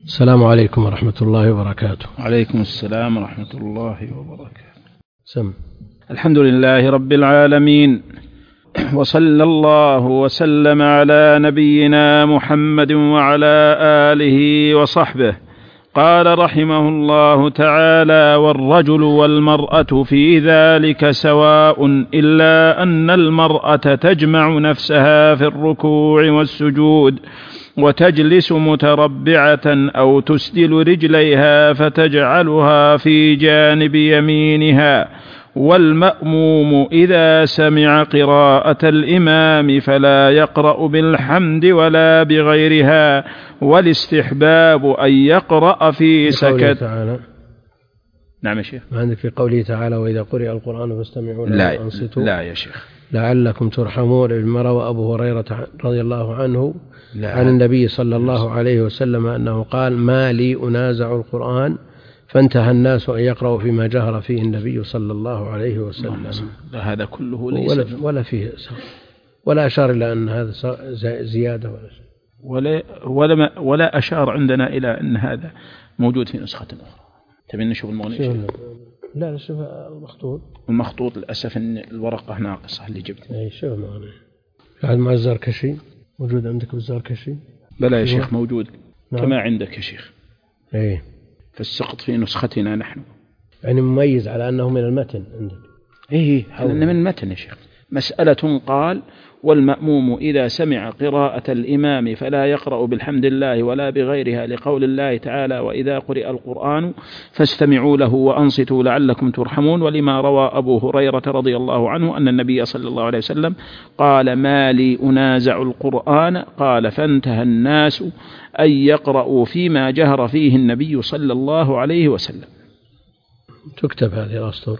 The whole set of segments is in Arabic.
السلام عليكم ورحمة الله وبركاته. عليكم السلام ورحمة الله وبركاته. سم. الحمد لله رب العالمين، وصلى الله وسلم على نبينا محمد وعلى آله وصحبه. قال رحمه الله تعالى: والرجل والمرأة في ذلك سواء، إلا أن المرأة تجمع نفسها في الركوع والسجود وتجلس متربعة أو تسدل رجليها فتجعلها في جانب يمينها. والمأموم إذا سمع قراءة الإمام فلا يقرأ بالحمد ولا بغيرها. والاستحباب أن يقرأ في سكت. نعم يا شيخ. ما عندك في قوله تعالى: وإذا قرئ القرآن فاستمعوا له وأنصتوا؟ لا يا شيخ. لعلكم ترحمون. ابن مرة وأبو هريرة رضي الله عنه عن النبي صلى الله عليه وسلم أنه قال: ما لي أنازع القرآن، فانتهى الناس أن يقرأوا فيما جهر فيه النبي صلى الله عليه وسلم. هذا كله ليس ولا فيه ولا أشار إلى أن هذا زيادة ولا أشار عندنا إلى أن هذا موجود في نسخة أخرى. تبين نشوف المغني؟ لا شوف المخطوط للأسف أن الورقة ناقصة اللي جبتها. أي شوف المغني قاعد مع الزركشي. موجود عندك بالزركشي؟ بلى يا شيخ موجود. نعم. كما عندك يا شيخ. إيه. فالسقط في نسختنا نحن. يعني مميز على أنه من المتن عندك. إيه من المتن يا شيخ. مسألة قال: والمأموم إذا سمع قراءة الإمام فلا يقرأ بالحمد لله ولا بغيرها، لقول الله تعالى: وإذا قرئ القرآن فاستمعوا له وأنصتوا لعلكم ترحمون. ولما روى أبو هريرة رضي الله عنه أن النبي صلى الله عليه وسلم قال: ما لي أنازع القرآن، قال: فانتهى الناس أن يقرأوا فيما جهر فيه النبي صلى الله عليه وسلم. تكتب هذه الأسطر.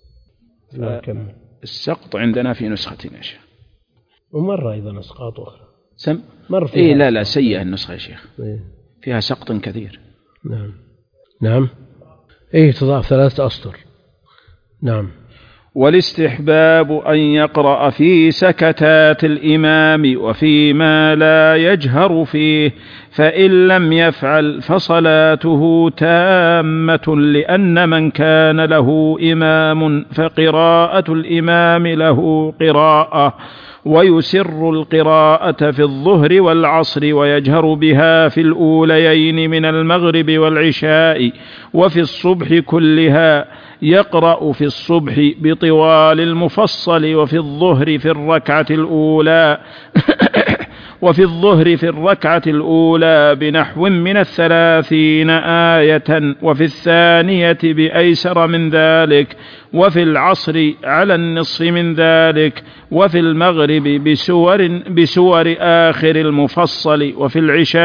السقط عندنا في نسختنا يا شيخ. ومرة أيضا أسقاط أخرى. مر فيها. إيه لا سيئة النسخة يا شيخ. إيه؟ فيها سقط كثير. نعم. إيه تضاف 3 أسطر. نعم. والاستحباب أن يقرأ في سكتات الإمام وفيما لا يجهر فيه، فإن لم يفعل فصلاته تامة، لأن من كان له إمام فقراءة الإمام له قراءة، ويسر القراءة في الظهر والعصر ويجهر بها في الأوليين من المغرب والعشاء وفي الصبح كلها. يقرأ في الصبح بطوال المفصل، وفي الظهر في الركعة الأولى بنحو من 30 آية، وفي الثانية بأيسر من ذلك، وفي العصر على النصف من ذلك، وفي المغرب بسور آخر المفصل، وفي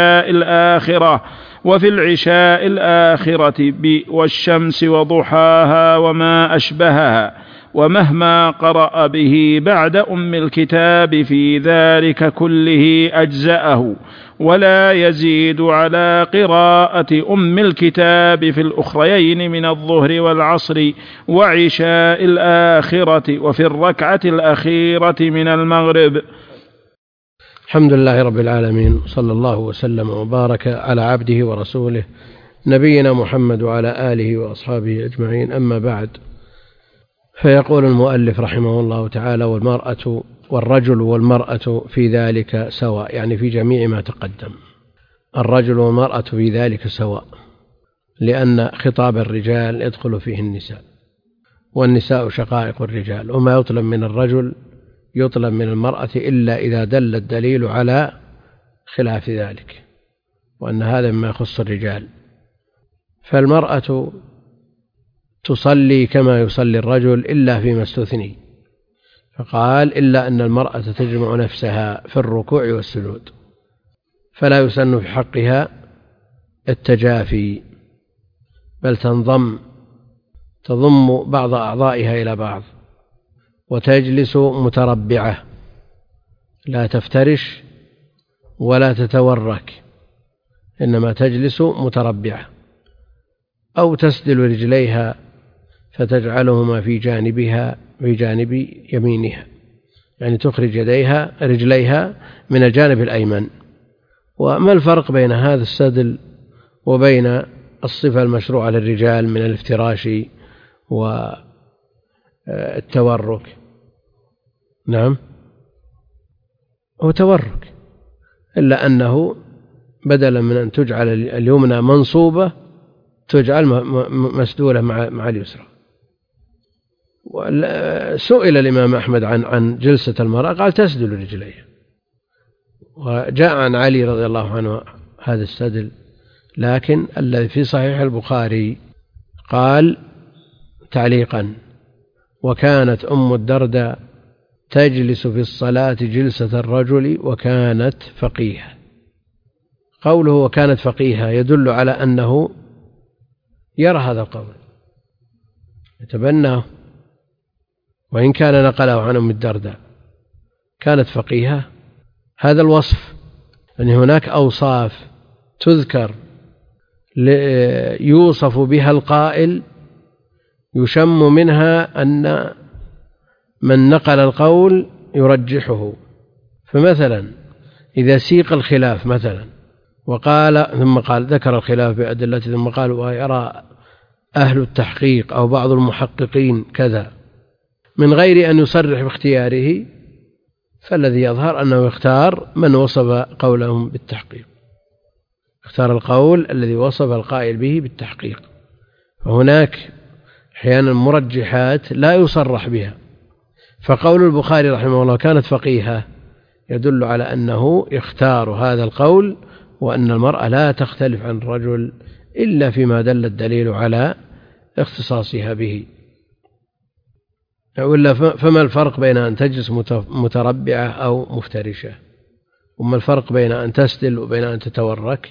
العشاء الآخرة والشمس وضحاها وما أشبهها. ومهما قرأ به بعد أم الكتاب في ذلك كله أجزأه، ولا يزيد على قراءة أم الكتاب في الأخريين من الظهر والعصر وعشاء الآخرة وفي الركعة الأخيرة من المغرب. الحمد لله رب العالمين، صلى الله وسلم وبارك على عبده ورسوله نبينا محمد وعلى آله وأصحابه أجمعين. أما بعد، فيقول المؤلف رحمه الله تعالى: والرجل والمرأة في ذلك سواء، يعني في جميع ما تقدم. الرجل والمرأة في ذلك سواء، لأن خطاب الرجال يدخل فيه النساء، والنساء شقائق الرجال، وما يطلب من الرجل يطلب من المرأة إلا إذا دل الدليل على خلاف ذلك، وأن هذا مما يخص الرجال. فالمرأة تصلي كما يصلي الرجل إلا فيما استثني، فقال: إلا أن المرأة تجمع نفسها في الركوع والسجود، فلا يسن في حقها التجافي، بل تضم بعض أعضائها إلى بعض، وتجلس متربعة، لا تفترش ولا تتورك، إنما تجلس متربعة، أو تسدل رجليها فتجعلهما في جانب يمينها، يعني تخرج رجليها من الجانب الأيمن. وما الفرق بين هذا السدل وبين الصفة المشروعة للرجال من الافتراش والتورك. نعم، هو تورك، إلا أنه بدلا من أن تجعل اليمنى منصوبة تجعل مسدولة مع اليسرى. سئل الإمام أحمد عن جلسة المرأة قال تسدل رجليها، وجاء عن علي رضي الله عنه هذا السدل، لكن الذي في صحيح البخاري قال تعليقا: وكانت أم الدرداء تجلس في الصلاة جلسة الرجل وكانت فقيهة. قوله وكانت فقيهة يدل على أنه يرى هذا القول، يتبناه، وإن كان نقله عن أم الدرداء. كانت فقيهة، هذا الوصف أن هناك أوصاف تذكر يوصف بها القائل يشم منها أن من نقل القول يرجحه. فمثلا إذا سيق الخلاف مثلا وقال ثم قال ذكر الخلاف بأدلته ثم قال ويرى أهل التحقيق أو بعض المحققين كذا من غير أن يصرح باختياره، فالذي يظهر أنه يختار من وصف قولهم بالتحقيق، اختار القول الذي وصف القائل به بالتحقيق. فهناك أحيانا مرجحات لا يصرح بها، فقول البخاري رحمه الله كانت فقيهة يدل على أنه يختار هذا القول، وأن المرأة لا تختلف عن الرجل إلا فيما دل الدليل على اختصاصها به. وإلا فما الفرق بين أن تجلس متربعة أو مفترشة؟ وما الفرق بين أن تسدل وبين أن تتورك؟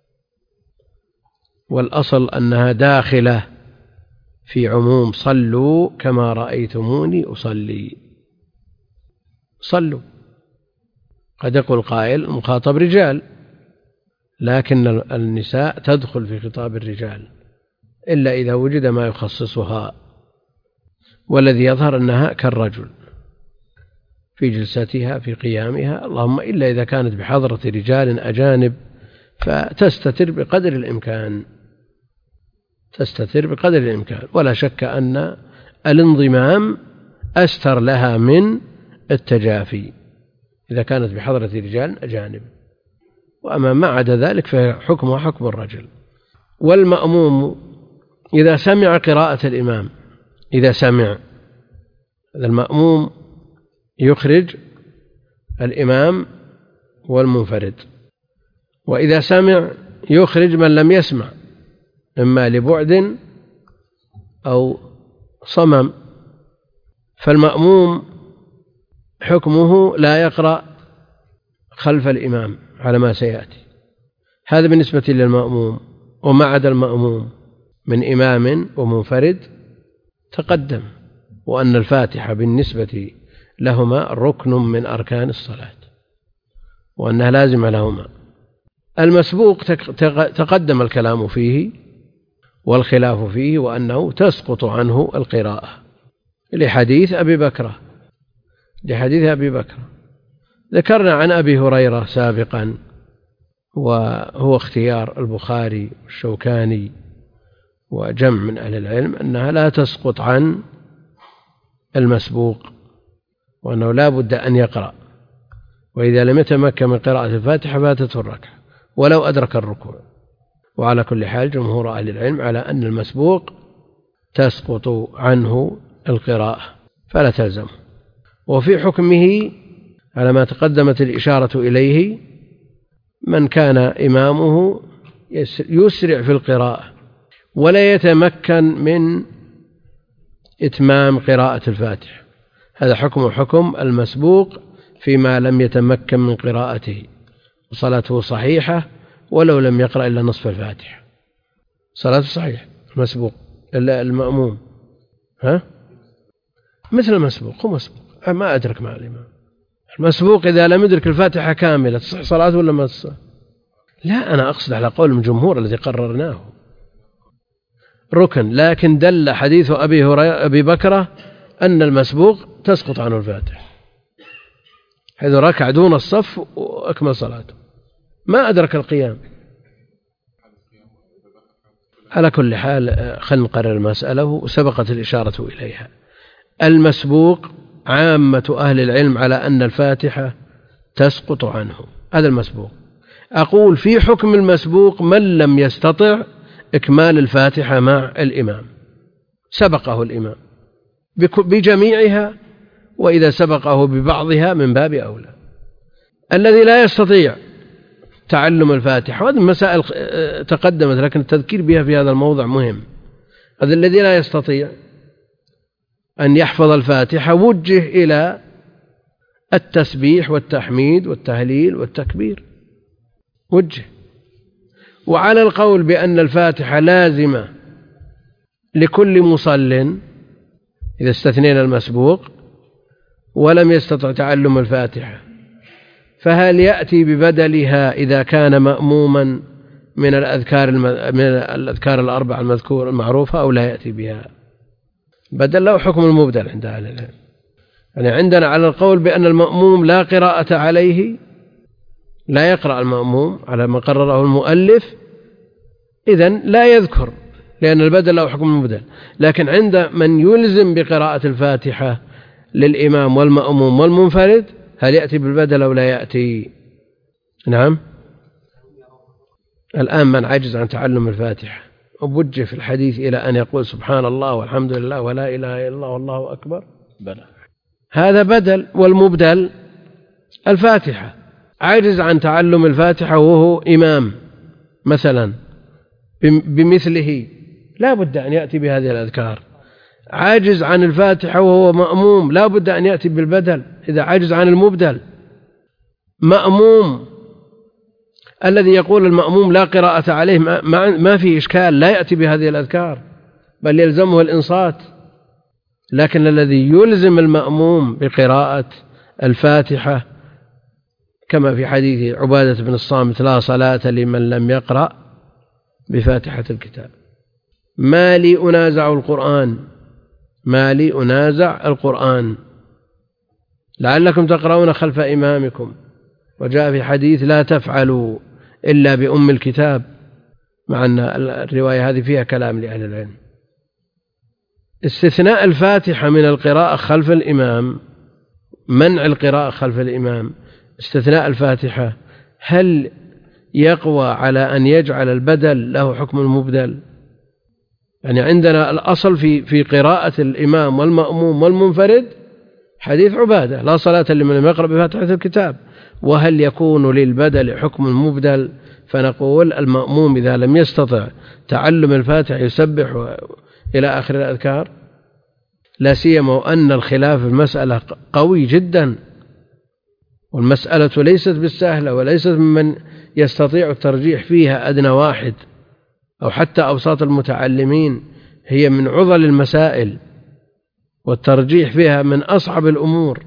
والأصل أنها داخلة في عموم صلوا كما رأيتموني أصلي. صلوا، قد يقول قائل المخاطب رجال، لكن النساء تدخل في خطاب الرجال إلا إذا وجد ما يخصصها، والذي يظهر أنها كالرجل في جلستها في قيامها، اللهم إلا إذا كانت بحضرة رجال أجانب فتستتر بقدر الإمكان، تستتر بقدر الإمكان. ولا شك أن الانضمام أستر لها من التجافي إذا كانت بحضرة رجال أجانب. وأما ما عدا ذلك فحكمها حكم الرجل. والمأموم إذا سمع قراءة الإمام، إذا سمع المأموم يخرج الإمام والمنفرد، وإذا سمع يخرج من لم يسمع إما لبعد أو صمم. فالمأموم حكمه لا يقرأ خلف الإمام على ما سيأتي، هذا بالنسبة للمأموم. وما عدا المأموم من إمام ومنفرد تقدم، وأن الفاتحة بالنسبة لهما ركن من أركان الصلاة، وأنها لازمة لهما. المسبوق تقدم الكلام فيه والخلاف فيه، وأنه تسقط عنه القراءة لحديث أبي بكرة. ذكرنا عن أبي هريرة سابقا، وهو اختيار البخاري والشوكاني وجمع من أهل العلم أنها لا تسقط عن المسبوق، وأنه لا بد أن يقرأ، وإذا لم يتمكن من قراءة الفاتحة فاتته الركعة ولو أدرك الركوع. وعلى كل حال جمهور أهل العلم على أن المسبوق تسقط عنه القراءة فلا تلزم. وفي حكمه على ما تقدمت الإشارة إليه من كان إمامه يسرع في القراءة ولا يتمكن من إتمام قراءة الفاتحة، هذا حكم المسبوق فيما لم يتمكن من قراءته، وصلاته صحيحة ولو لم يقرأ إلا نصف الفاتحة، صلاته صحيحة. المسبوق المأموم مثل المسبوق، هو مسبوق ما أدرك مع الإمام. المسبوق إذا لم يدرك الفاتحة كاملة تصح صلاته ولا ما تصح؟ لا، أنا أقصد على قول الجمهور الذي قررناه ركن، لكن دل حديث أبي بكرة أن المسبوق تسقط عنه الفاتحة، حيث ركع دون الصف وأكمل صلاته ما أدرك القيام. على كل حال خلينا نقرر المسألة وسبقت الإشارة إليها. المسبوق عامة أهل العلم على أن الفاتحة تسقط عنه، هذا المسبوق. أقول في حكم المسبوق من لم يستطع إكمال الفاتحة مع الإمام، سبقه الإمام بجميعها، وإذا سبقه ببعضها من باب أولى. الذي لا يستطيع تعلم الفاتحة، وهذه مسائل تقدمت لكن التذكير بها في هذا الموضع مهم. هذا الذي لا يستطيع أن يحفظ الفاتحة وجه إلى التسبيح والتحميد والتهليل والتكبير، وجه. وعلى القول بأن الفاتحة لازمة لكل مصل إذا استثنينا المسبوق ولم يستطع تعلم الفاتحة، فهل يأتي ببدلها إذا كان مأموما من الأذكار الأربع المذكورة المعروفة أو لا يأتي بها؟ بدل له حكم المبدل عند أهل العلم. يعني عندنا على القول بأن المأموم لا قراءة عليه، لا يقرأ المأموم على ما قرره المؤلف، إذن لا يذكر لأن البدل له حكم المبدل. لكن عند من يلزم بقراءة الفاتحة للإمام والمأموم والمنفرد هل يأتي بالبدل أو لا يأتي؟ نعم. الآن من عجز عن تعلم الفاتحة وبوجه في الحديث إلى أن يقول سبحان الله والحمد لله ولا إله إلا الله والله أكبر، هذا بدل، والمبدل الفاتحة. عجز عن تعلم الفاتحة وهو إمام مثلا بمثله، لا بد أن يأتي بهذه الأذكار. عاجز عن الفاتحة وهو مأموم، لا بد أن يأتي بالبدل إذا عجز عن المبدل. مأموم الذي يقول المأموم لا قراءة عليه ما في إشكال، لا يأتي بهذه الأذكار بل يلزمه الإنصات. لكن الذي يلزم المأموم بقراءة الفاتحة كما في حديث عبادة بن الصامت لا صلاة لمن لم يقرأ بفاتحة الكتاب. ما لي أنازع القرآن، ما لي أنازع القرآن لعلكم تقرؤون خلف إمامكم، وجاء في حديث لا تفعلوا إلا بأم الكتاب، مع أن الرواية هذه فيها كلام لأهل العلم. استثناء الفاتحة من القراءة خلف الإمام، منع القراءة خلف الإمام، استثناء الفاتحة، هل يقوى على أن يجعل البدل له حكم المبدل؟ يعني عندنا الأصل في قراءة الإمام والمأموم والمنفرد حديث عبادة لا صلاة لمن لم يقرأ بفاتحة الكتاب، وهل يكون للبدل حكم المبدل؟ فنقول المأموم إذا لم يستطع تعلم الفاتحة يسبح إلى آخر الأذكار، لا سيما وأن الخلاف في المسألة قوي جدا، والمسألة ليست بالسهلة وليست ممن يستطيع الترجيح فيها أدنى واحد أو حتى أوساط المتعلمين، هي من عضل المسائل والترجيح فيها من أصعب الأمور.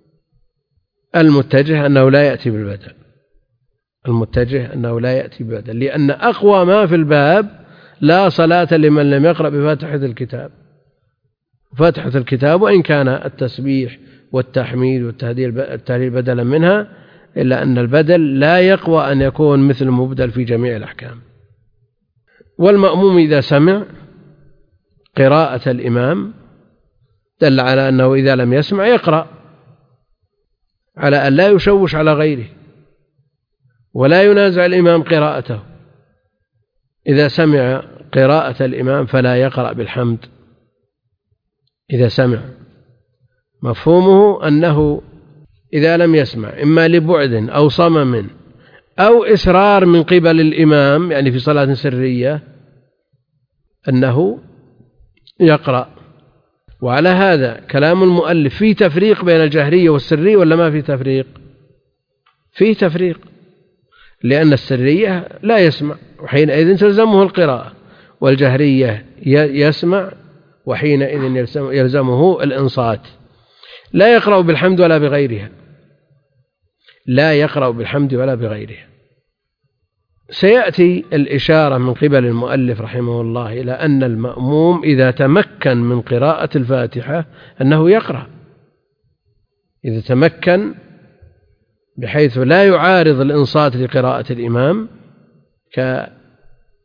المتجه أنه لا يأتي بالبدل، المتجه أنه لا يأتي بالبدل، لأن أقوى ما في الباب لا صلاة لمن لم يقرأ بفاتحة الكتاب. فاتحة الكتاب وإن كان التسبيح والتحميد والتهليل بدلا منها، إلا أن البدل لا يقوى أن يكون مثل المبدل في جميع الأحكام. والمأموم إذا سمع قراءة الإمام دل على أنه إذا لم يسمع يقرأ، على أن لا يشوش على غيره ولا ينازع الإمام قراءته. إذا سمع قراءة الإمام فلا يقرأ بالحمد إذا سمع. مفهومه أنه إذا لم يسمع إما لبعد أو صمم أو إصرار من قبل الإمام، يعني في صلاة سرية، أنه يقرأ. وعلى هذا كلام المؤلف في تفريق بين الجهرية والسرية ولا ما في تفريق؟ في تفريق، لأن السرية لا يسمع وحينئذ تلزمه القراءة، والجهرية يسمع وحينئذ يلزمه الإنصات. لا يقرأ بالحمد ولا بغيرها، لا يقرأ بالحمد ولا بغيرها. سيأتي الإشارة من قبل المؤلف رحمه الله إلى أن المأموم إذا تمكن من قراءة الفاتحة أنه يقرأ، إذا تمكن بحيث لا يعارض الإنصات لقراءة الإمام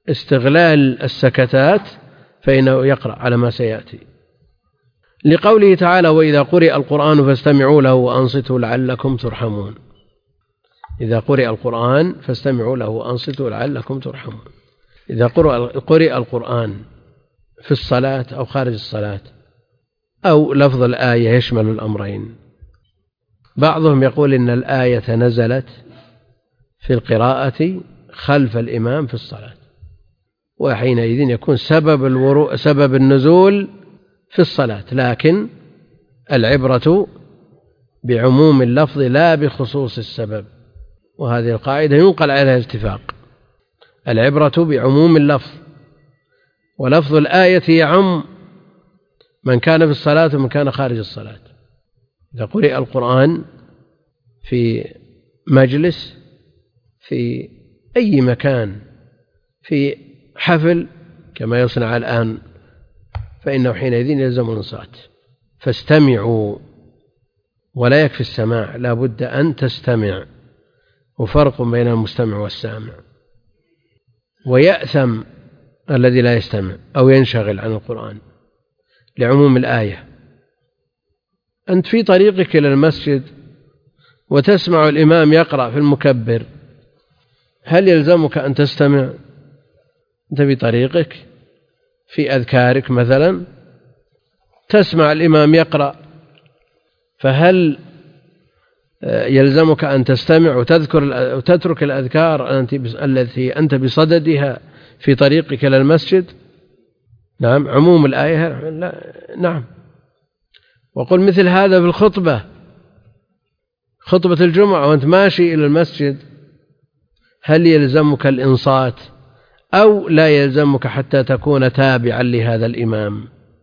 استغلال السكتات فإنه يقرأ على ما سيأتي، لقوله تعالى: وإذا قرئ القرآن فاستمعوا له وأنصتوا لعلكم ترحمون. إذا قرئ القرآن فاستمعوا له وأنصتوا لعلكم ترحمون. إذا قرئ القرآن في الصلاة أو خارج الصلاة أو لفظ الآية يشمل الأمرين. بعضهم يقول إن الآية نزلت في القراءة خلف الإمام في الصلاة، وحينئذ يكون سبب النزول في الصلاة، لكن العبرة بعموم اللفظ لا بخصوص السبب، وهذه القاعدة ينقل عليها الاتفاق. العبرة بعموم اللفظ، ولفظ الآية يعم من كان في الصلاة ومن كان خارج الصلاة. إذا قرئ القرآن في مجلس، في أي مكان، في حفل كما يصنع الآن، فإنه حينئذ يلزم الإنصات. فاستمعوا، ولا يكفي السماع، لا بد أن تستمع، وفرق بين المستمع والسامع. ويأثم الذي لا يستمع أو ينشغل عن القرآن لعموم الآية. أنت في طريقك إلى المسجد وتسمع الإمام يقرأ في المكبر، هل يلزمك أن تستمع؟ أنت في طريقك في أذكارك مثلا تسمع الإمام يقرأ، فهل يلزمك أن تستمع وتترك الأذكار التي أنت بصددها في طريقك إلى المسجد؟ نعم، عموم الآية لا. نعم. وقل مثل هذا في الخطبة، خطبة الجمعة وأنت ماشي إلى المسجد، هل يلزمك الإنصات أو لا يلزمك حتى تكون تابعا لهذا الإمام؟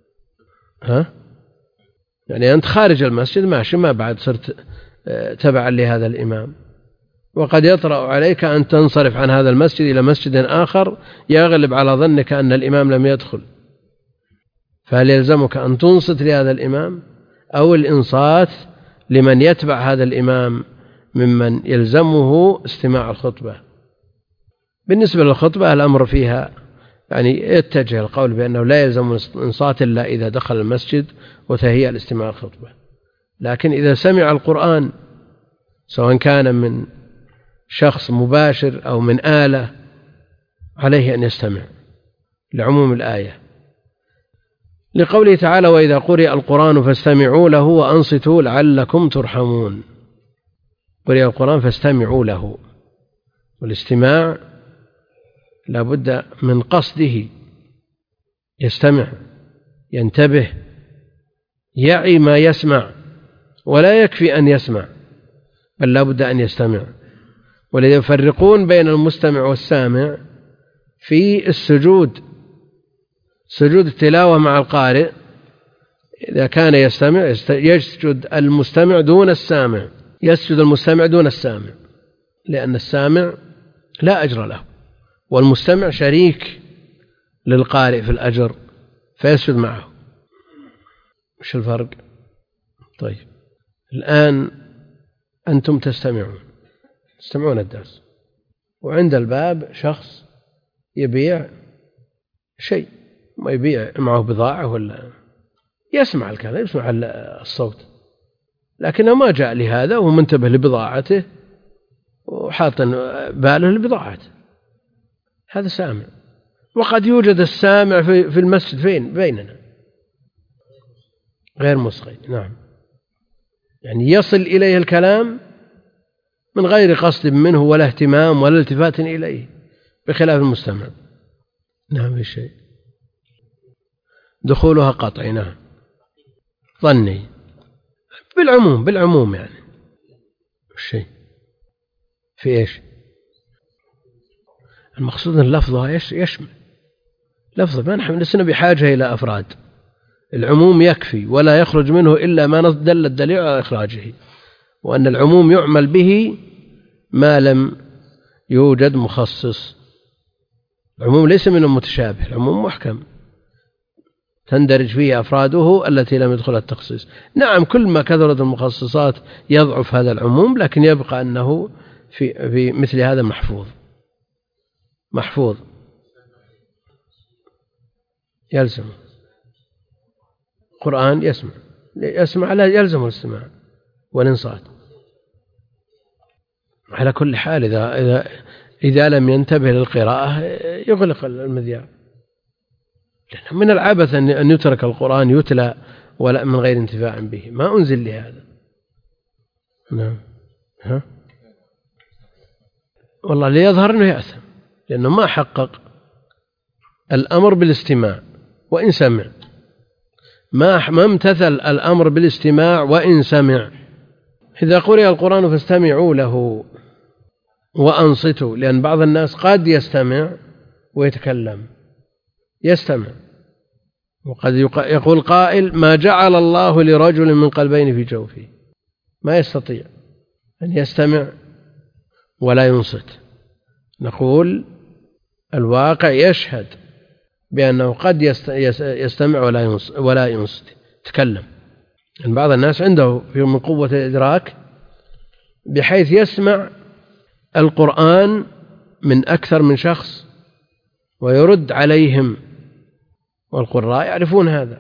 يعني أنت خارج المسجد ماشي، ما بعد صرت تبعا لهذا الإمام، وقد يطرأ عليك أن تنصرف عن هذا المسجد إلى مسجد آخر يغلب على ظنك أن الإمام لم يدخل، فهل يلزمك أن تنصت لهذا الإمام أو الإنصات لمن يتبع هذا الإمام ممن يلزمه استماع الخطبة؟ بالنسبة للخطبة الأمر فيها يعني يتجه القول بأنه لا يلزم الإنصات إلا إذا دخل المسجد وتهيأ لاستماع الخطبة، لكن إذا سمع القرآن سواء كان من شخص مباشر أو من آلة عليه أن يستمع لعموم الآية، لقوله تعالى: وإذا قرئ القرآن فاستمعوا له وأنصتوا لعلكم ترحمون. قرئ القرآن فاستمعوا له، والاستماع لا بد من قصده، يستمع، ينتبه، يعي ما يسمع، ولا يكفي أن يسمع بل لا بد أن يستمع. ولذا يفرقون بين المستمع والسامع في السجود، سجود التلاوة مع القارئ إذا كان يستمع يسجد المستمع دون السامع، يسجد المستمع دون السامع، لأن السامع لا أجر له والمستمع شريك للقارئ في الأجر فيسجد معه. وش الفرق؟ طيب الآن أنتم تستمعون الدرس، وعند الباب شخص يبيع شيء، ما يبيع معه بضاعة ولا يسمع الكلام، يسمع الصوت، لكنه ما جاء لهذا ومنتبه لبضاعته وحاط باله لبضاعته، هذا سامع. وقد يوجد السامع في المسجد فين بيننا غير مصغي، نعم، يعني يصل إليه الكلام من غير قصد منه ولا اهتمام ولا التفات إليه، بخلاف المستمع. نعم، في شيء دخولها قطعي، نعم، ظني، بالعموم يعني الشيء في إيش؟ المقصود أن لفظها يشمل لفظ، ما نحن لسنا بحاجة إلى أفراد، العموم يكفي ولا يخرج منه إلا ما دل الدليل على إخراجه، وأن العموم يعمل به ما لم يوجد مخصص. العموم ليس من المتشابه، العموم محكم تندرج فيه أفراده التي لم يدخل التخصيص. نعم، كل ما كثرت المخصصات يضعف هذا العموم، لكن يبقى أنه في مثل هذا محفوظ. يلزم القرآن يسمع لا يلزم الاستماع والإنصات على كل حال. إذا لم ينتبه للقراءة يغلق المذياع، لأنه من العبث أن يترك القرآن يتلى ولا من غير انتفاع به، ما أنزل لهذا. نعم. والله ليظهر أنه يأثم، لأنه ما حقق الأمر بالاستماع وإن سمع، ما امتثل الأمر بالاستماع وإن سمع. إذا قرئ القرآن فاستمعوا له وأنصتوا، لأن بعض الناس قد يستمع ويتكلم، يستمع وقد يقول قائل: ما جعل الله لرجل من قلبين في جوفه. ما يستطيع أن يستمع ولا ينصت. نقول الواقع يشهد بأنه قد يستمع ولا ينصت، تكلم. يعني بعض الناس عنده من قوة الإدراك بحيث يسمع القرآن من أكثر من شخص ويرد عليهم، والقراء يعرفون هذا.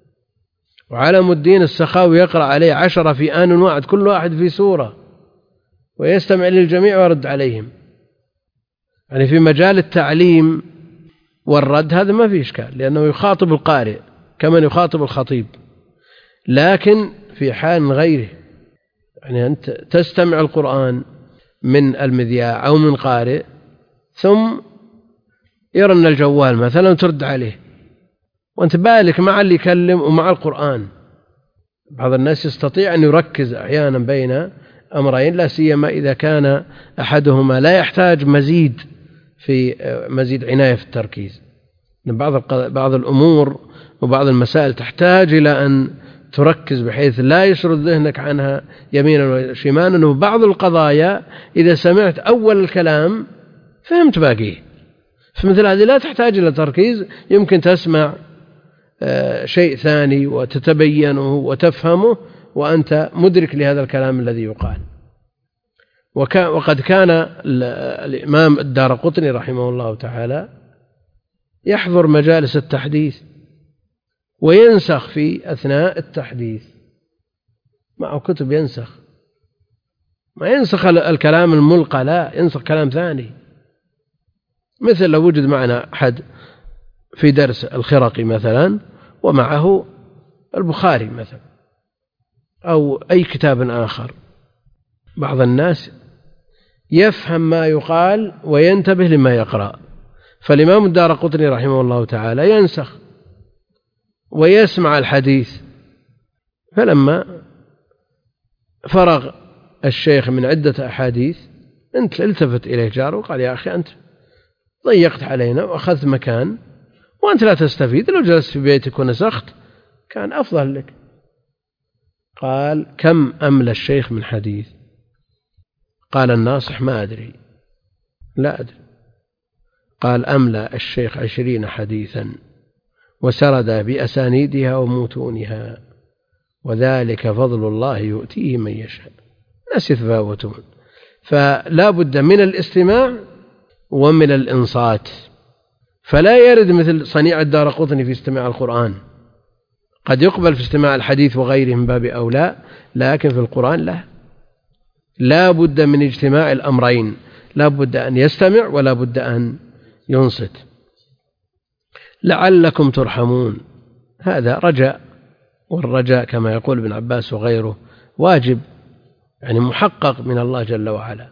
وعلم الدين السخاوي يقرأ عليه 10 في آن واحد، كل واحد في سورة، ويستمع للجميع ويرد عليهم. يعني في مجال التعليم والرد هذا ما في إشكال، لأنه يخاطب القارئ كمن يخاطب الخطيب. لكن في حال غيره، يعني أنت تستمع القرآن من المذياع أو من قارئ ثم يرن الجوال مثلا ترد عليه، وأنت بالك مع اللي يكلم ومع القرآن. بعض الناس يستطيع أن يركز أحيانا بين أمرين، لا سيما إذا كان أحدهما لا يحتاج مزيد عناية في التركيز. بعض الأمور وبعض المسائل تحتاج إلى أن تركز بحيث لا يشرد ذهنك عنها يمينا وشمالا. وبعض القضايا إذا سمعت أول الكلام فهمت باقيه، فمثل هذه لا تحتاج إلى تركيز، يمكن تسمع شيء ثاني وتتبينه وتفهمه وأنت مدرك لهذا الكلام الذي يقال. وقد كان الإمام الدارقطني رحمه الله تعالى يحضر مجالس التحديث وينسخ في أثناء التحديث، معه كتب ينسخ، ما ينسخ الكلام الملقى، لا ينسخ كلام ثاني. مثل لو وجد معنا أحد في درس الخرقي مثلا ومعه البخاري مثلا أو أي كتاب آخر، بعض الناس يفهم ما يقال وينتبه لما يقرأ. فالإمام الدارقطني رحمه الله تعالى ينسخ ويسمع الحديث. فلما فرغ الشيخ من عدة أحاديث التفت إليه جاره وقال: يا أخي أنت ضيقت علينا وأخذت مكان وأنت لا تستفيد، لو جلست في بيتك ونسخت كان أفضل لك. قال: كم أملى الشيخ من حديث؟ قال الناصح: ما أدري، لا أدري. قال: أملى الشيخ 20 حديثا وسرد بأسانيدها ومتونها، وذلك فضل الله يؤتيه من يشاء. الناس يتفاوتون، فلا بد من الاستماع ومن الإنصات. فلا يرد مثل صنيع الدارقطني في استماع القرآن، قد يقبل في استماع الحديث وغيره من باب أولى، لكن في القرآن لا بد من اجتماع الأمرين، لا بد أن يستمع ولا بد أن ينصت لعلكم ترحمون. هذا رجاء، والرجاء كما يقول ابن عباس وغيره واجب، يعني محقق من الله جل وعلا.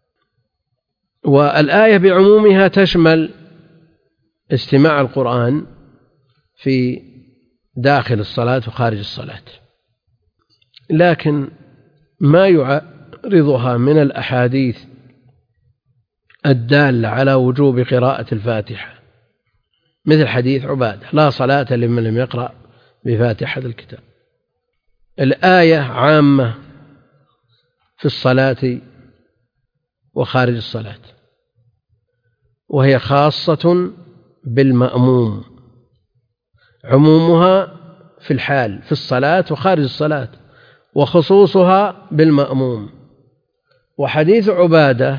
والآية بعمومها تشمل استماع القرآن في داخل الصلاة وخارج الصلاة، لكن ما يعرضها من الأحاديث الدالة على وجوب قراءة الفاتحة، مثل حديث عبادة: لا صلاة لمن لم يقرأ بفاتحة الكتاب. الآية عامة في الصلاة وخارج الصلاة، وهي خاصة بالمأموم، عمومها في الحال في الصلاة وخارج الصلاة، وخصوصها بالمأموم. وحديث عبادة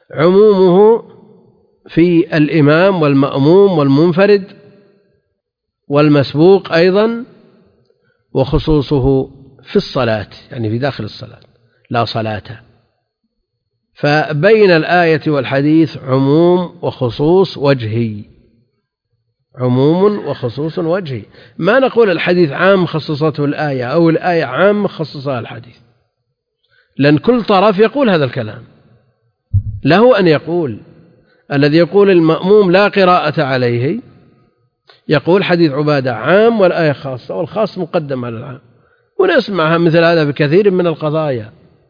عمومه في الإمام والمأموم والمنفرد والمسبوق أيضا وخصوصه في الصلاة، يعني في داخل الصلاة لا صلاة. فبين الآية والحديث عموم وخصوص وجهي، عموم وخصوص وجهي. ما نقول الحديث عام خصصته الآية أو الآية عام خصصها الحديث، لأن كل طرف يقول هذا الكلام. له أن يقول الذي يقول المأموم لا قراءة عليه يقول حديث عبادة عام والآية خاصة، والخاص مقدم على العام، ونسمعها مثل هذا بكثير من القضايا،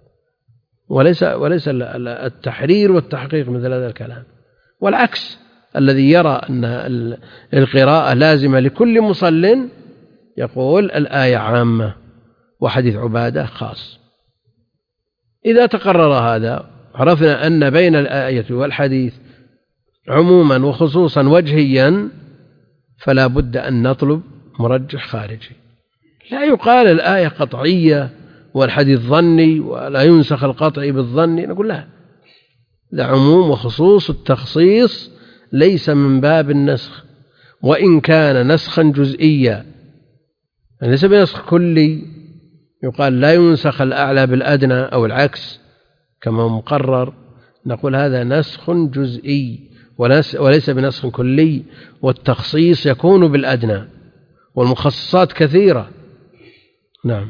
وليس التحرير والتحقيق مثل هذا الكلام. والعكس، الذي يرى أن القراءة لازمة لكل مصل يقول الآية عامة وحديث عبادة خاص. إذا تقرر هذا عرفنا أن بين الآية والحديث عموما وخصوصا وجهيا، فلا بد أن نطلب مرجح خارجي. لا يقال الآية قطعية والحديث ظني ولا ينسخ القطعي بالظني، نقول لا، ده عموم وخصوص. التخصيص ليس من باب النسخ، وإن كان نسخا جزئيا، ليس بنسخ كلي يقال لا ينسخ الأعلى بالأدنى أو العكس كما مقرر، نقول هذا نسخ جزئي وليس بنسخ كلي. والتخصيص يكون بالأدنى، والمخصصات كثيرة. نعم،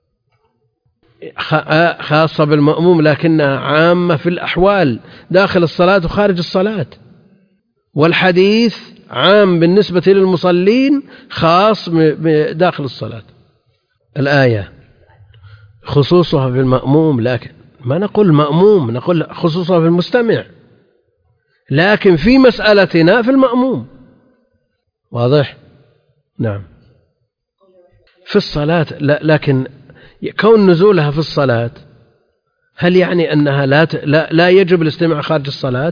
خاصة بالمأموم لكنها عامة في الأحوال داخل الصلاة وخارج الصلاة. والحديث عام بالنسبة للمصلين، خاص داخل الصلاة. الآية خصوصها في المأموم، لكن ما نقول مأموم، نقول خصوصها في المستمع، لكن في مسألتنا في المأموم. واضح؟ نعم. في الصلاة لكن كون نزولها في الصلاة هل يعني أنها لا يجب الاستماع خارج الصلاة؟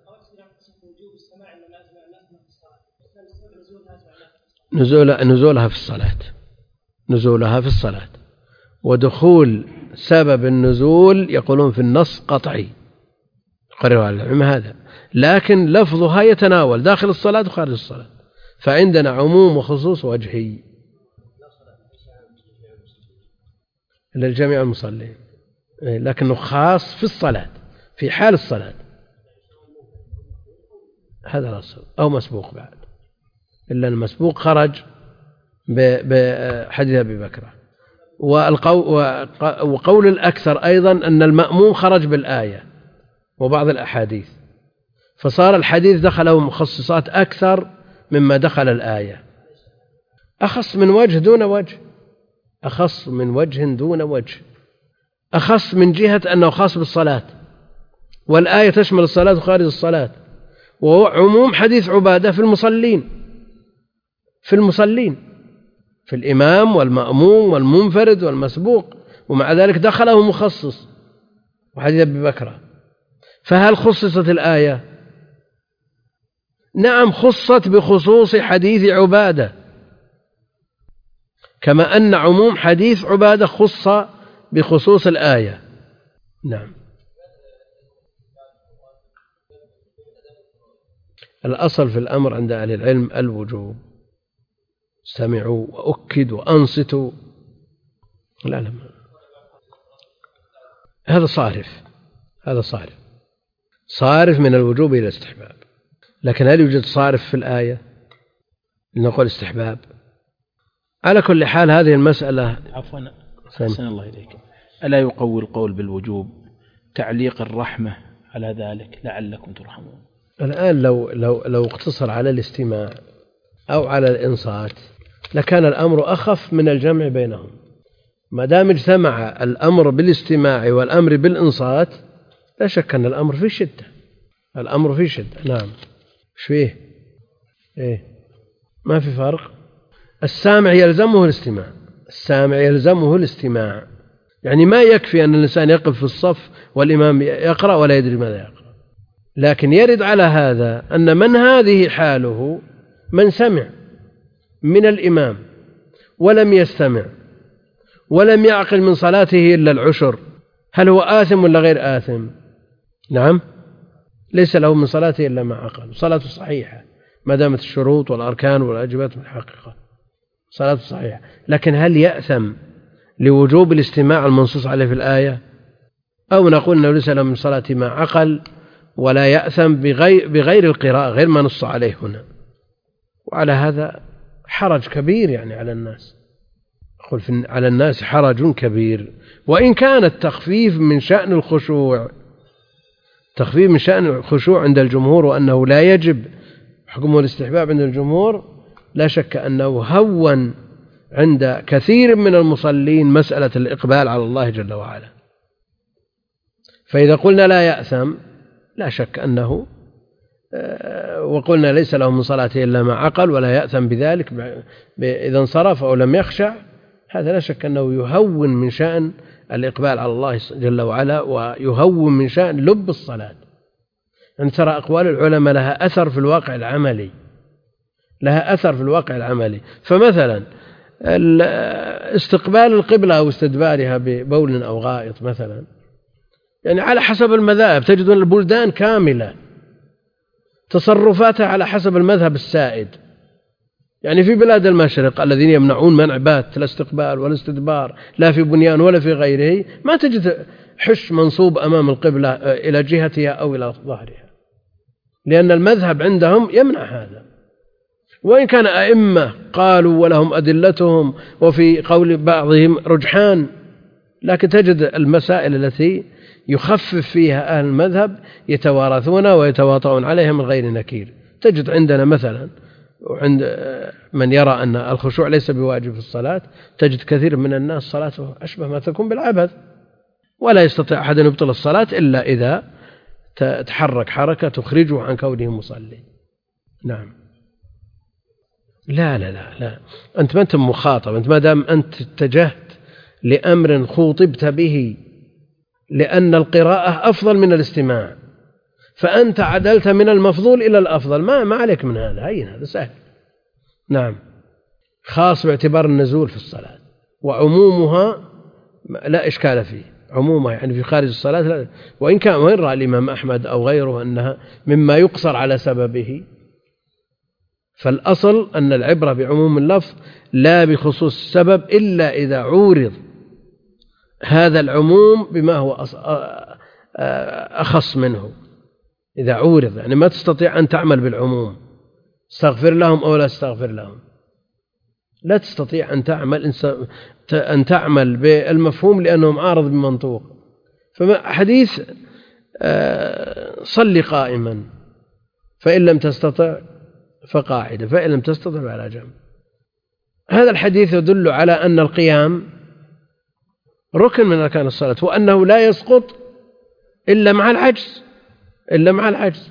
نزولها في الصلاة، نزولها في الصلاة. ودخول سبب النزول يقولون في النص قطعي، قرروا العلم هذا، لكن لفظها يتناول داخل الصلاة وخارج الصلاة. فعندنا عموم وخصوص وجهي للجميع المصلين، لكنه خاص في الصلاة في حال الصلاة. هذا الأصل. أو مسبوق بعد، إلا المسبوق خرج بحديث أبي بكر. وقول الأكثر أيضا أن المأموم خرج بالآية وبعض الأحاديث، فصار الحديث دخله مخصصات أكثر مما دخل الآية. أخص من وجه دون وجه، أخص من وجه دون وجه. أخص من جهة أنه خاص بالصلاة، والآية تشمل الصلاة وخارج الصلاة. وعموم حديث عبادة في المصلين، في الإمام والمأموم والمنفرد والمسبوق، ومع ذلك دخله مخصص وحديث أبي بكر. فهل خصصت الآية؟ نعم، خصت بخصوص حديث عبادة، كما أن عموم حديث عبادة خص بخصوص الآية. نعم. الأصل في الأمر عند أهل العلم الوجوب. استمعوا وأكدوا وأنصتوا. لا هذا صارف من الوجوب إلى الاستحباب. لكن هل يوجد صارف في الآية لنقول استحباب؟ على كل حال هذه المسألة. عفوا، أحسن الله إليك. ألا يقوي القول بالوجوب تعليق الرحمة على ذلك لعلكم ترحمون؟ الآن لو اقتصر على الاستماع أو على الإنصات لكان الأمر أخف من الجمع بينهم. ما دام اجتمع الأمر بالاستماع والأمر بالإنصات لا شك أن الأمر فيه شدة. نعم. ايش فيه؟ ما في فرق. السامع يلزمه الاستماع. يعني ما يكفي أن الإنسان يقف في الصف والإمام يقرأ ولا يدري ماذا يقرأ، لكن يرد على هذا أن من هذه حاله من سمع من الإمام ولم يستمع ولم يعقل من صلاته إلا العشر، هل هو آثم ولا غير آثم؟ نعم، ليس له من صلاته إلا ما عقل، صلاته صحيحة ما دامت الشروط والأركان والواجبات متحققة صلاته صحيحة. لكن هل يأثم لوجوب الاستماع المنصوص عليه في الآية؟ أو نقول أنه ليس له من صلاة ما عقل ولا يأثم بغير القراءة، غير ما نص عليه هنا. وعلى هذا حرج كبير يعني على الناس، قل على الناس حرج كبير. وإن كان التخفيف من شأن الخشوع، تخفيف من شأن الخشوع عند الجمهور وأنه لا يجب حكمه الاستحباب عند الجمهور، لا شك أنه هون عند كثير من المصلين مسألة الإقبال على الله جل وعلا. فإذا قلنا لا يأثم لا شك أنه، وقلنا ليس له من صلاته إلا ما عقل ولا يأثم بذلك إذا انصرف أو لم يخشع، هذا لا شك أنه يهون من شأن الإقبال على الله جل وعلا، ويهون من شأن لب الصلاة. أن ترى أقوال العلماء لها أثر في الواقع العملي، لها أثر في الواقع العملي. فمثلا استقبال القبلة أو استدبارها ببول أو غائط مثلا، يعني على حسب المذاهب تجد أن البلدان كاملة تصرفاتها على حسب المذهب السائد. يعني في بلاد المشرق الذين يمنعون منع بات الاستقبال والاستدبار لا في بنيان ولا في غيره، ما تجد حش منصوب أمام القبلة إلى جهتها أو إلى ظهرها، لأن المذهب عندهم يمنع هذا. وإن كان أئمة قالوا ولهم أدلتهم وفي قول بعضهم رجحان، لكن تجد المسائل التي يخفف فيها أهل المذهب يتوارثون ويتواطؤون عليها من غير نكير. تجد عندنا مثلا، وعند من يرى أن الخشوع ليس بواجب في الصلاة، تجد كثير من الناس صلاته أشبه ما تكون بالعبث، ولا يستطيع أحد أن يبطل الصلاة إلا إذا تحرك حركة تخرجه عن كونه مصلي. نعم. لا لا لا لا، أنت ما أنت مخاطب، أنت ما دام أنت اتجهت لأمر خوطبت به لأن القراءة أفضل من الاستماع، فأنت عدلت من المفضول إلى الأفضل، ما عليك من هذا، هين هذا سهل. نعم، خاص باعتبار النزول في الصلاة، وعمومها لا إشكال فيه، عمومها يعني في خارج الصلاة لا. وإن كان وين رأى الإمام أحمد أو غيره أنها مما يقصر على سببه، فالأصل أن العبرة بعموم اللفظ لا بخصوص السبب إلا إذا عورض هذا العموم بما هو أخص منه. إذا عورض يعني ما تستطيع أن تعمل بالعموم، استغفر لهم أو لا استغفر لهم، لا تستطيع أن تعمل بالمفهوم لأنه معارض بمنطوق. فحديث صل قائما فإن لم تستطع فقاعدة فإن لم تستطع فعلى جنب، هذا الحديث يدل على أن القيام ركن من أركان الصلاة، وأنه لا يسقط إلا مع العجز،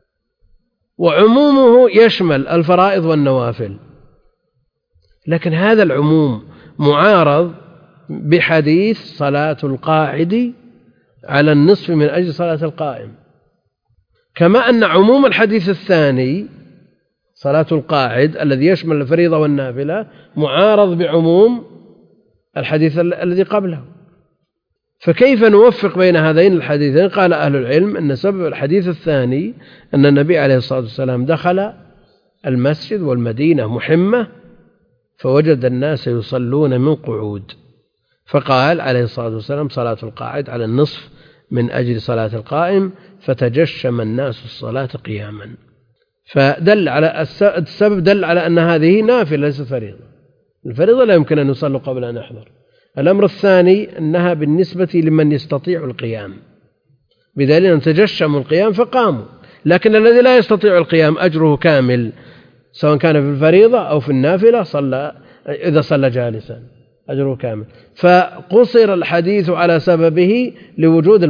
وعمومه يشمل الفرائض والنوافل. لكن هذا العموم معارض بحديث صلاة القاعد على النصف من أجل صلاة القائم، كما أن عموم الحديث الثاني صلاة القاعد الذي يشمل الفريضة والنافلة معارض بعموم الحديث الذي قبله. فكيف نوفق بين هذين الحديثين؟ قال أهل العلم أن سبب الحديث الثاني أن النبي عليه الصلاة والسلام دخل المسجد والمدينة محمة فوجد الناس يصلون من قعود، فقال عليه الصلاة والسلام صلاة القاعد على النصف من أجل صلاة القائم، فتجشم الناس الصلاة قياما. فدل على السبب دل على أن هذه نافلة ليست فريضة، الفريضة لا يمكن أن يصلوا قبل أن يحضر. الأمر الثاني أنها بالنسبة لمن يستطيع القيام، بدليل أن تجشموا القيام فقاموا، لكن الذي لا يستطيع القيام أجره كامل سواء كان في الفريضة أو في النافلة، إذا صلى جالسا أجره كامل. فقصر الحديث على سببه لوجود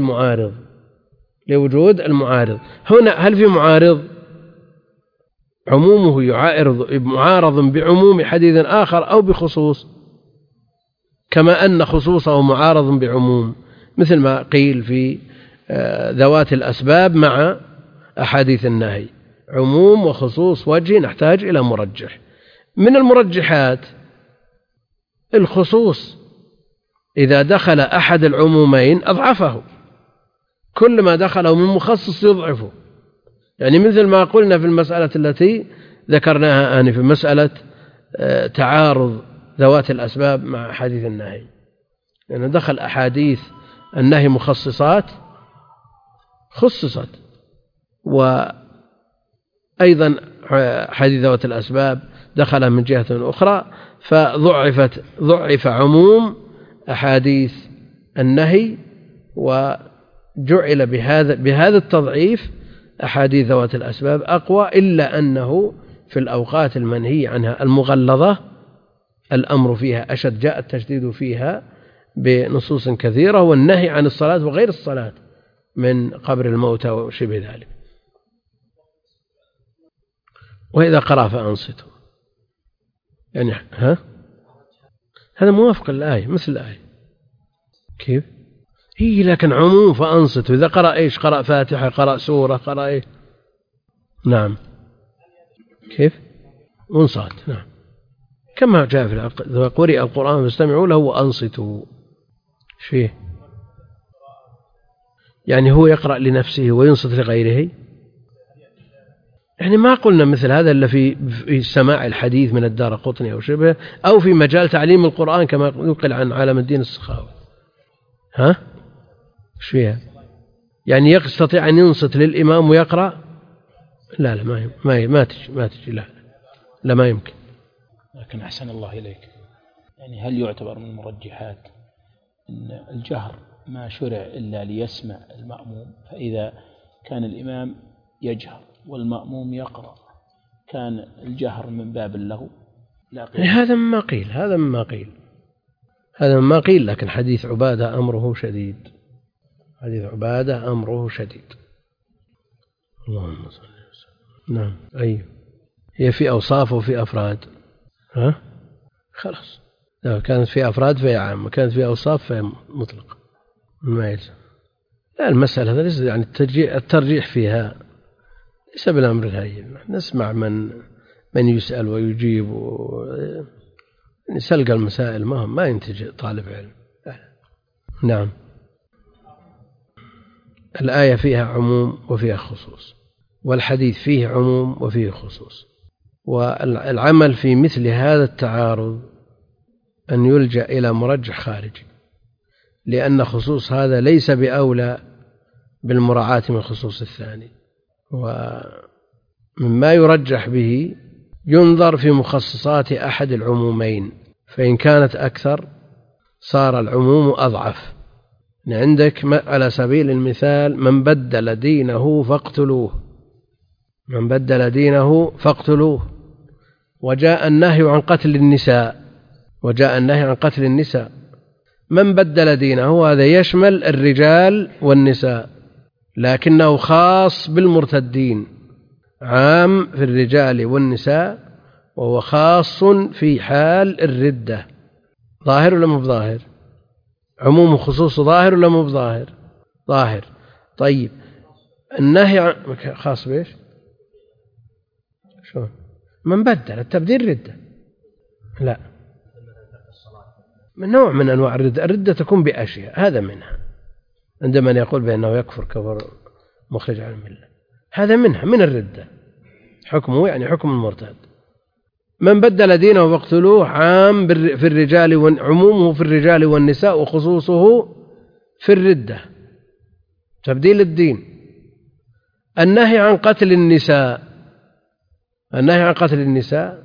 المعارض. هنا هل في معارض؟ عمومه معارض بعموم حديث آخر أو بخصوص، كما أن خصوصه معارض بعموم، مثل ما قيل في ذوات الأسباب مع أحاديث النهي، عموم وخصوص وجه نحتاج إلى مرجح. من المرجحات الخصوص، إذا دخل أحد العمومين أضعفه، كل ما دخله من مخصص يضعفه. يعني مثل ما قلنا في المسألة التي ذكرناها آنفا، مسألة تعارض ذوات الأسباب مع أحاديث النهي، لأنه يعني دخل أحاديث النهي مخصصات خصصت، وأيضا حديث ذوات الأسباب دخل من جهة أخرى، فضعف عموم أحاديث النهي، وجعل بهذا التضعيف أحاديث ذوات الأسباب أقوى، إلا أنه في الأوقات المنهي عنها المغلظة الأمر فيها أشد، جاء التشديد فيها بنصوص كثيرة، والنهي عن الصلاة وغير الصلاة من قبر الموتى وشبه ذلك. وإذا قرأ فأنصتوا، يعني هذا موافق للآية، مثل الآية. كيف؟ هي لكن عموم فأنصتوا، إذا قرأ إيش؟ قرأ فاتحة، قرأ سورة، قرأ إيه؟ نعم. كيف؟ وانصات، نعم، كما جاء في إذا قرئ القرآن فاستمعوا له وأنصتوا. فيه يعني هو يقرأ لنفسه وينصت لغيره، يعني ما قلنا مثل هذا إلا في سماع الحديث من الدارقطني أو شبه، أو في مجال تعليم القرآن كما ينقل عن عالم الدين السخاوي. إيش فيها؟ يعني يستطيع أن ينصت للإمام ويقرأ؟ لا ما تجي لا ما يمكن. لكن أحسن الله إليك، يعني هل يعتبر من المرجحات أن الجهر ما شرع إلا ليسمع المأموم، فإذا كان الإمام يجهر والمأموم يقرأ كان الجهر من باب اللغو؟ هذا مما قيل، لكن حديث عبادة أمره شديد. اللهم صل وسلم. نعم. أيوه، هي في أوصاف وفي أفراد. خلاص، لو كانت في أفراد فهي عامة، كانت في أوصاف فهي مطلقة، ما يلزم. لا، المسألة هذا ليس يعني الترجيح فيها ليس بالأمر الهين. نسمع من يسأل ويجيب سلق المسائل ما ينتج طالب علم. نعم. الآية فيها عموم وفيها خصوص، والحديث فيه عموم وفيه خصوص، والعمل في مثل هذا التعارض أن يلجأ إلى مرجح خارجي، لأن خصوص هذا ليس بأولى بالمراعاة من خصوص الثاني. ومما يرجح به ينظر في مخصصات أحد العمومين، فإن كانت أكثر صار العموم أضعف. عندك على سبيل المثال من بدل دينه فاقتلوه، وجاء النهي عن قتل النساء. من بدل دينه هذا يشمل الرجال والنساء، لكنه خاص بالمرتدين، عام في الرجال والنساء، وهو خاص في حال الردة. ظاهر ولا مو ظاهر؟ عموم خصوص ظاهر ولا مو ظاهر؟ طيب، النهي خاص بإيش؟ شلون؟ من بدل التبديل ردة؟ لا، من نوع من أنواع الردة تكون بأشياء، هذا منها، عندما يقول بأنه يكفر كفر مخرج عن الملة، هذا منها من الردة، حكمه يعني حكم المرتد. من بدل دينه فاقتلوه عام في الرجال، عمومه في الرجال والنساء، وخصوصه في الردة، تبديل الدين. النهي عن قتل النساء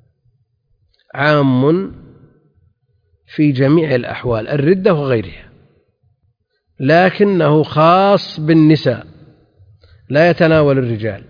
عام في جميع الأحوال، الردة وغيرها، لكنه خاص بالنساء، لا يتناول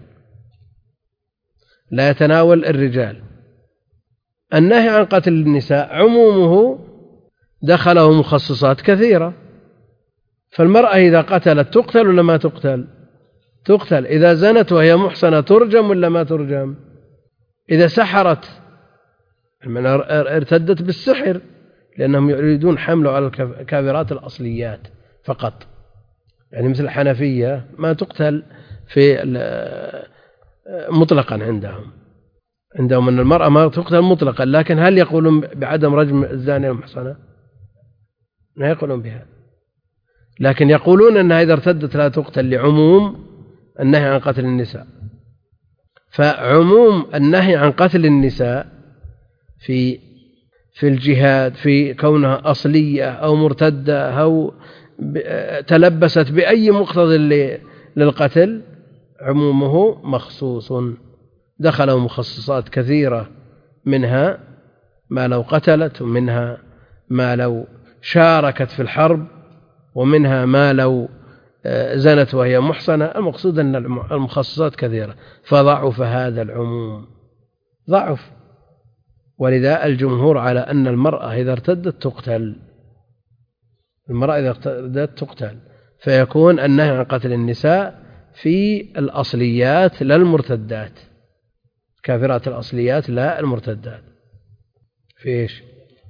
الرجال. النهي عن قتل النساء عمومه دخله مخصصات كثيرة، فالمرأة إذا قتلت تقتل ولا ما تقتل؟ إذا زنت وهي محصنة ترجم ولا ما ترجم؟ إذا سحرت من ارتدت بالسحر، لأنهم يريدون حمله على الكافرات الأصليات فقط، يعني مثل الحنفية ما تقتل في مطلقا، عندهم أن المرأة ما تقتل مطلقا، لكن هل يقولون بعدم رجم الزانية المحصنة؟ لا يقولون بها، لكن يقولون أنها إذا ارتدت لا تقتل، لعموم النهي عن قتل النساء. فعموم النهي عن قتل النساء في الجهاد، في كونها أصلية أو مرتدة أو تلبست بأي مقتضى للقتل، عمومه مخصوص، دخلوا مخصصات كثيرة، منها ما لو قتلت، ومنها ما لو شاركت في الحرب، ومنها ما لو زنت وهي محصنة. المقصود أن المخصصات كثيرة، فضعف هذا العموم، ضعف. ولذا الجمهور على أن المرأة إذا ارتدت تقتل، المرأة إذا ارتدت تقتل، فيكون النهي عن قتل النساء في الأصليات لا المرتدات، كافرات الأصليات لا المرتدات. في إيش؟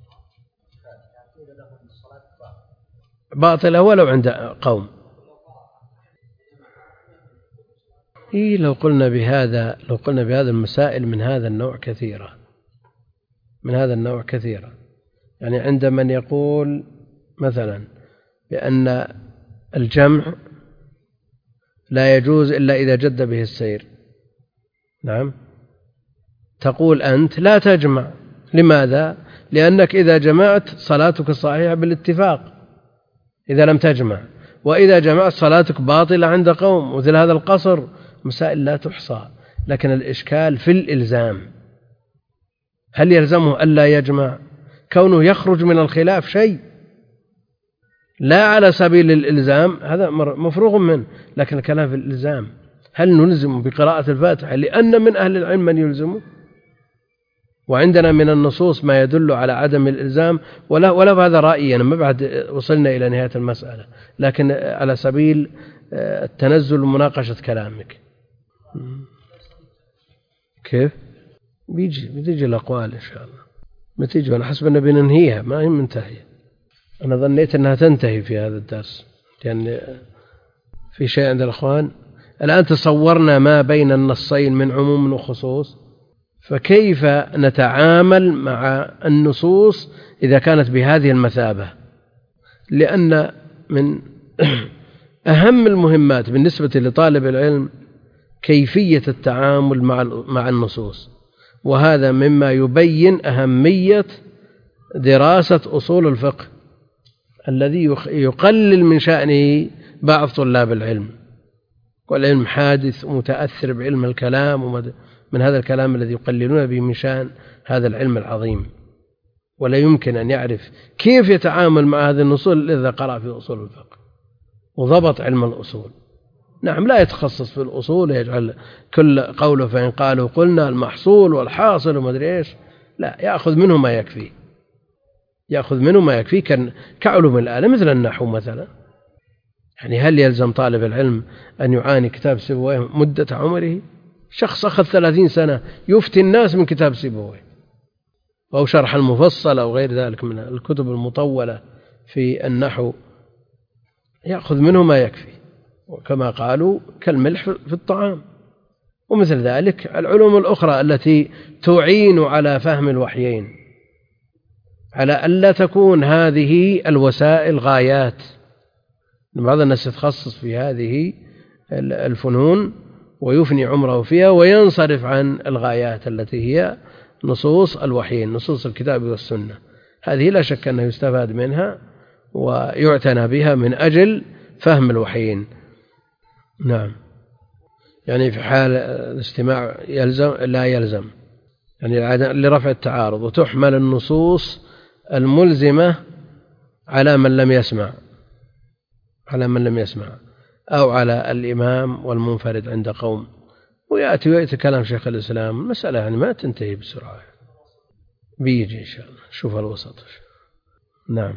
باطلة ولو عند قوم. لو قلنا بهذا المسائل من هذا النوع كثيرة، يعني عند من يقول مثلا بأن الجمع لا يجوز إلا إذا جد به السير، نعم، تقول أنت لا تجمع. لماذا؟ لأنك إذا جمعت صلاتك صحيحة بالاتفاق إذا لم تجمع، وإذا جمعت صلاتك باطلة عند قوم. مثل هذا القصر مسائل لا تحصى. لكن الإشكال في الإلزام، هل يلزمه ألا يجمع؟ كونه يخرج من الخلاف شيء لا على سبيل الإلزام، هذا مفروغ منه. لكن الكلام في الإلزام، هل نلزم بقراءة الفاتحة لأن من أهل العلم من يلزمه، وعندنا من النصوص ما يدل على عدم الإلزام، ولا هذا رأيي أنا، ما بعد وصلنا إلى نهاية المسألة، لكن على سبيل التنزل ومناقشة كلامك. كيف؟ بتيجي الأقوال إن شاء الله، بتيجي. أنا حسب أن بننهيها، ما هي منتهية. أنا ظنيت أنها تنتهي في هذا الدرس، لأن في شيء عند الأخوان. الآن تصورنا ما بين النصين من عموم وخصوص، فكيف نتعامل مع النصوص إذا كانت بهذه المثابة؟ لأن من أهم المهمات بالنسبة لطالب العلم كيفية التعامل مع النصوص، وهذا مما يبين أهمية دراسة أصول الفقه الذي يقلل من شأنه بعض طلاب العلم، والعلم حادث ومتأثر بعلم الكلام، من هذا الكلام الذي يقللون به من شأن هذا العلم العظيم. ولا يمكن أن يعرف كيف يتعامل مع هذه النصوص إذا قرأ في أصول الفقه وضبط علم الأصول. نعم، لا يتخصص في الأصول يجعل كل قوله فإن قالوا قلنا المحصول والحاصل وما أدري إيش، لا، يأخذ منه ما يكفي، كعلوم الآلة مثل النحو مثلا. يعني هل يلزم طالب العلم أن يعاني كتاب سيبويه مدة عمره؟ شخص أخذ 30 سنة يفتي الناس من كتاب سيبويه، أو شرح المفصل أو غير ذلك من الكتب المطولة في النحو، يأخذ منه ما يكفي، وكما قالوا كالملح في الطعام. ومثل ذلك العلوم الأخرى التي تعين على فهم الوحيين، على ألا تكون هذه الوسائل غايات. بعض الناس يتخصص في هذه الفنون ويفني عمره فيها وينصرف عن الغايات التي هي نصوص الوحيين، نصوص الكتاب والسنة. هذه لا شك أنه يستفاد منها ويعتنى بها من أجل فهم الوحيين. نعم، يعني في حال الاستماع يلزم لا يلزم، يعني لرفع التعارض، وتحمل النصوص الملزمة على من لم يسمع أو على الإمام والمنفرد عند قوم. ويأتي كلام شيخ الإسلام، المسألة يعني ما تنتهي بسرعة، بيجي إن شاء الله شوف الوسط. نعم،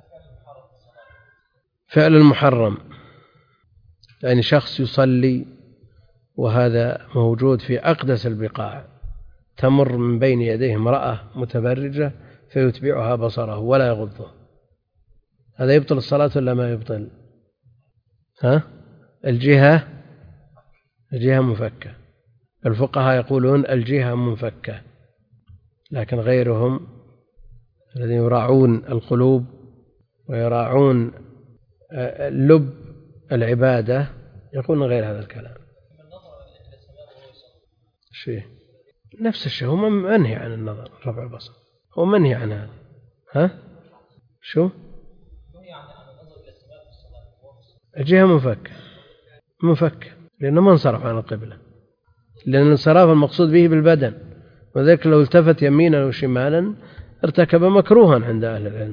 فعل المحرم يعني شخص يصلي وهذا موجود في أقدس البقاع، تمر من بين يديه امرأة متبرجة فيتبعها بصره ولا يغضه، هذا يبطل الصلاة ولا ما يبطل؟ الجهة مفكة. الفقهاء يقولون الجهة منفكة، لكن غيرهم الذين يراعون القلوب ويراعون لب العبادة يقولون غير هذا الكلام. شيء نفس الشيء، هو منهي عن النظر رفع البصر، هو منهي عن هذا. ها شو الجهة منفك لأنه ما انصرف عن القبلة، لأن الانصراف المقصود به بالبدن، وذلك لو التفت يمينا وشمالا ارتكب مكروها عند أهل العلم.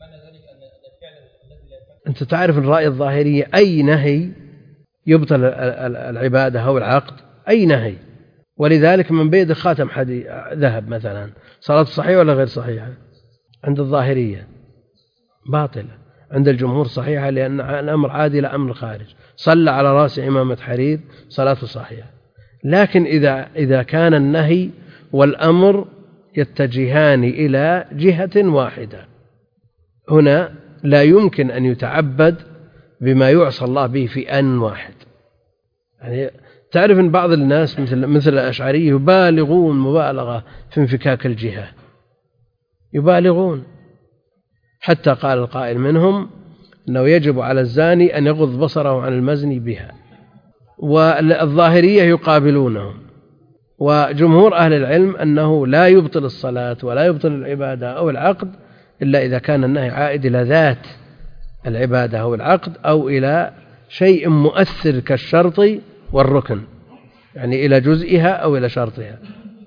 أنت تعرف الرأي الظاهرية أي نهي يبطل العبادة أو العقد، أي نهي، ولذلك من بيد خاتم ذهب مثلا صلاة صحيحة ولا غير صحيحة؟ عند الظاهرية باطلة، عند الجمهور صحيحة، لأن الأمر عادي إلى أمر خارج. صلى على رأس إمامة حرير صلاته صحيحة. لكن إذا كان النهي والأمر يتجهان إلى جهة واحدة، هنا لا يمكن أن يتعبد بما يعصى الله به في آن واحد. يعني تعرف أن بعض الناس مثل الأشعري يبالغون مبالغة في انفكاك الجهة، يبالغون، حتى قال القائل منهم أنه يجب على الزاني أن يغض بصره عن المزني بها، والظاهرية يقابلونهم. وجمهور أهل العلم أنه لا يبطل الصلاة ولا يبطل العبادة أو العقد إلا إذا كان النهي عائد إلى ذات العبادة أو العقد، أو إلى شيء مؤثر كالشرط والركن، يعني إلى جزئها أو إلى شرطها.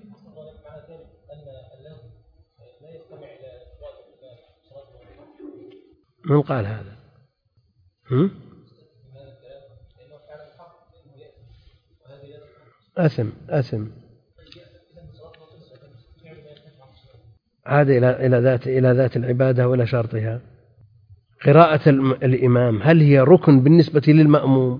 من قال هذا؟ أثم عاد إلى ذات العبادة ولا شرطها. قراءة الإمام هل هي ركن بالنسبة للمأموم؟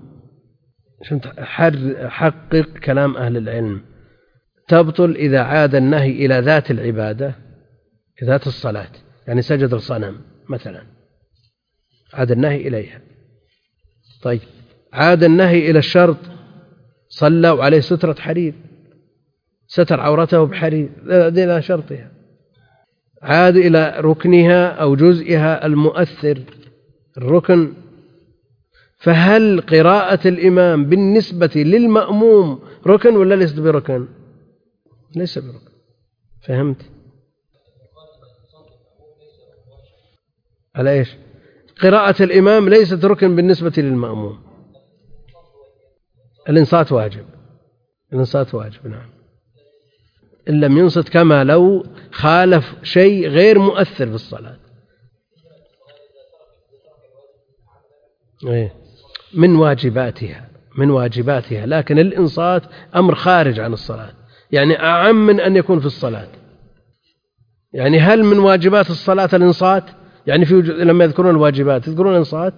حقق كلام أهل العلم. تبطل إذا عاد النهي إلى ذات العبادة، ذات الصلاة، يعني سجد الصنم مثلا، عاد النهي إليها. طيب عاد النهي إلى الشرط، صلى وعليه سترة حرير، ستر عورته بحرير، إلى شرطها. عاد إلى ركنها أو جزئها المؤثر، الركن. فهل قراءة الإمام بالنسبة للمأموم ركن ولا ليست بركن؟ ليس بركن. فهمت على إيش؟ قراءة الإمام ليست ركن بالنسبة للمأموم. الإنصات واجب، الإنصات واجب، نعم، إن لم ينصت، كما لو خالف شيء غير مؤثر في الصلاة. من واجباتها، لكن الإنصات أمر خارج عن الصلاة، يعني أعم من أن يكون في الصلاة. يعني هل من واجبات الصلاة الإنصات؟ يعني لما يذكرون الواجبات يذكرون الإنصات؟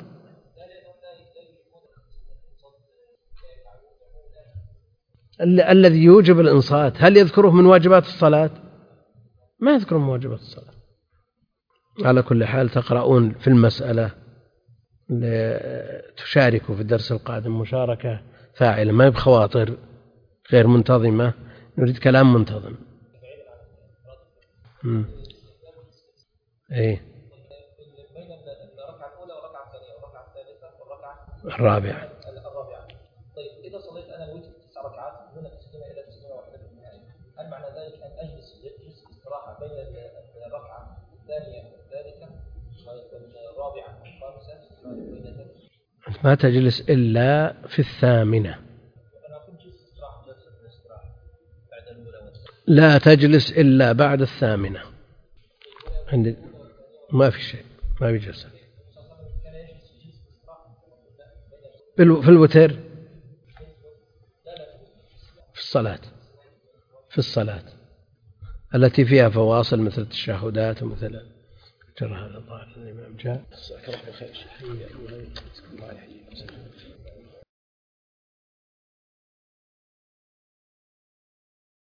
الذي يوجب الإنصات هل يذكره من واجبات الصلاة؟ ما يذكره من واجبات الصلاة. على كل حال تقرؤون في المسألة، تشاركوا في الدرس القادم مشاركة فاعلة، ما بخواطر غير منتظمة، نريد كلام منتظم. ايه الرابعة. طيب إذا صليت أنا الوتر 9 ركعات دون تسليمة إلى تسليمة واحدة في النهاية، هل معنى ذلك أن أجلس جلسة استراحة بين الركعة الثانية والثالثة والرابعة والخامسة؟ ما تجلس إلا في الثامنة. لا تجلس إلا بعد الثامنة. ما في شيء، ما في جلسة في الوتر، في الصلاة التي فيها فواصل مثل التشهدات ومثل جرى هذا الظاهر الإمام جاء.